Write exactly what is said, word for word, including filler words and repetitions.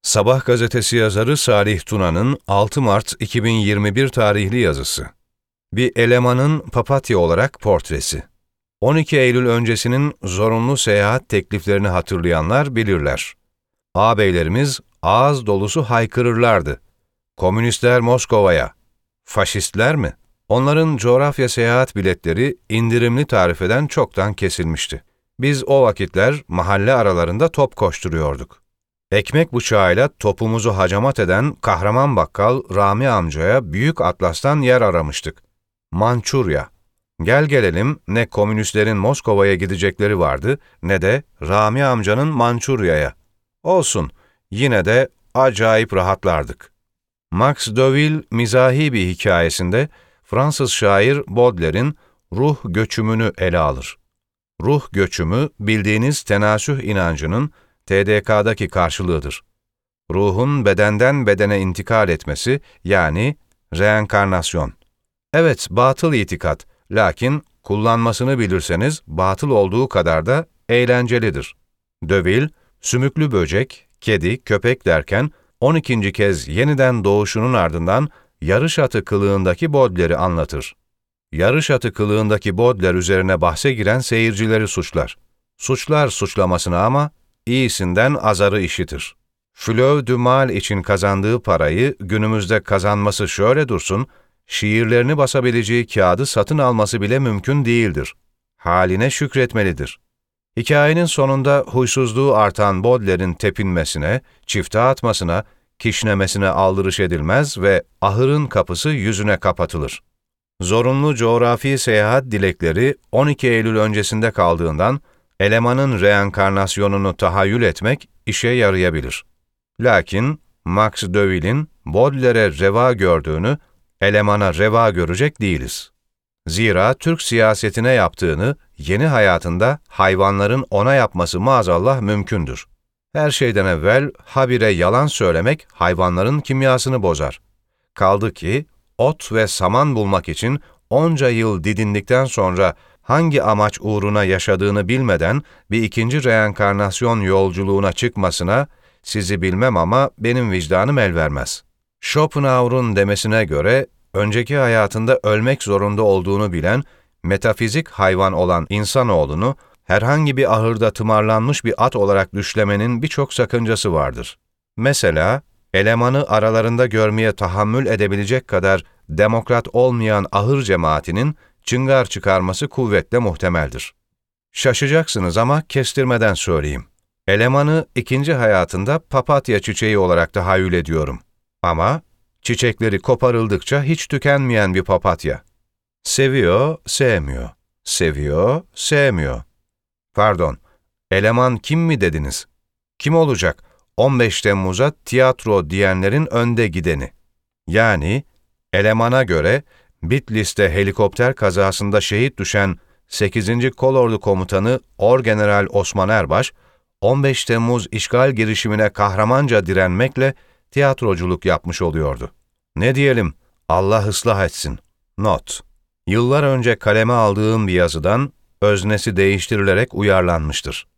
Sabah gazetesi yazarı Salih Tuna'nın altı Mart iki bin yirmi bir tarihli yazısı. Bir elemanın papatya olarak portresi. on iki Eylül öncesinin zorunlu seyahat tekliflerini hatırlayanlar bilirler. Ağabeylerimiz ağız dolusu haykırırlardı. Komünistler Moskova'ya. Faşistler mi? Onların coğrafya seyahat biletleri indirimli tarifeden çoktan kesilmişti. Biz o vakitler mahalle aralarında top koşturuyorduk. Ekmek bıçağıyla topumuzu hacamat eden kahraman bakkal Rami amcaya Büyük Atlas'tan yer aramıştık. Mançurya. Gel gelelim ne komünistlerin Moskova'ya gidecekleri vardı ne de Rami amcanın Mançurya'ya. Olsun, yine de acayip rahatlardık. Max Deauville mizahi bir hikayesinde Fransız şair Baudelaire'in ruh göçümünü ele alır. Ruh göçümü bildiğiniz tenasüh inancının T D K'daki karşılığıdır. Ruhun bedenden bedene intikal etmesi yani reenkarnasyon. Evet, batıl itikat, lakin kullanmasını bilirseniz batıl olduğu kadar da eğlencelidir. Deauville, sümüklü böcek, kedi, köpek derken on ikinci kez yeniden doğuşunun ardından yarış atı kılığındaki Baudelaire'i anlatır. Yarış atı kılığındaki Baudelaire üzerine bahse giren seyircileri suçlar. Suçlar suçlamasını ama iyisinden azarı işitir. Fleuve du Mal için kazandığı parayı günümüzde kazanması şöyle dursun, şiirlerini basabileceği kağıdı satın alması bile mümkün değildir. Haline şükretmelidir. Hikayenin sonunda huysuzluğu artan Baudelaire'in tepinmesine, çifte atmasına, kişnemesine aldırış edilmez ve ahırın kapısı yüzüne kapatılır. Zorunlu coğrafi seyahat dilekleri on iki Eylül öncesinde kaldığından, elemanın reenkarnasyonunu tahayyül etmek işe yarayabilir. Lakin Max Deauville'in Baudelaire'e reva gördüğünü, elemana reva görecek değiliz. Zira Türk siyasetine yaptığını yeni hayatında hayvanların ona yapması maazallah mümkündür. Her şeyden evvel habire yalan söylemek hayvanların kimyasını bozar. Kaldı ki ot ve saman bulmak için onca yıl didindikten sonra hangi amaç uğruna yaşadığını bilmeden bir ikinci reenkarnasyon yolculuğuna çıkmasına sizi bilmem ama benim vicdanım el vermez. Schopenhauer'un demesine göre önceki hayatında ölmek zorunda olduğunu bilen metafizik hayvan olan insanoğlunu herhangi bir ahırda tımarlanmış bir at olarak düşlemenin birçok sakıncası vardır. Mesela elemanı aralarında görmeye tahammül edebilecek kadar demokrat olmayan ahır cemaatinin çıngar çıkarması kuvvetle muhtemeldir. Şaşacaksınız ama kestirmeden söyleyeyim. Elemanı ikinci hayatında papatya çiçeği olarak tahayyül ediyorum. Ama çiçekleri koparıldıkça hiç tükenmeyen bir papatya. Seviyor, sevmiyor. Seviyor, sevmiyor. Pardon, eleman kim mi dediniz? Kim olacak? on beş Temmuz'a tiyatro diyenlerin önde gideni. Yani elemana göre Bitlis'te helikopter kazasında şehit düşen sekizinci Kolordu Komutanı Orgeneral Osman Erbaş, on beş Temmuz işgal girişimine kahramanca direnmekle tiyatroculuk yapmış oluyordu. Ne diyelim, Allah ıslah etsin. Not. Yıllar önce kaleme aldığım bir yazıdan öznesi değiştirilerek uyarlanmıştır.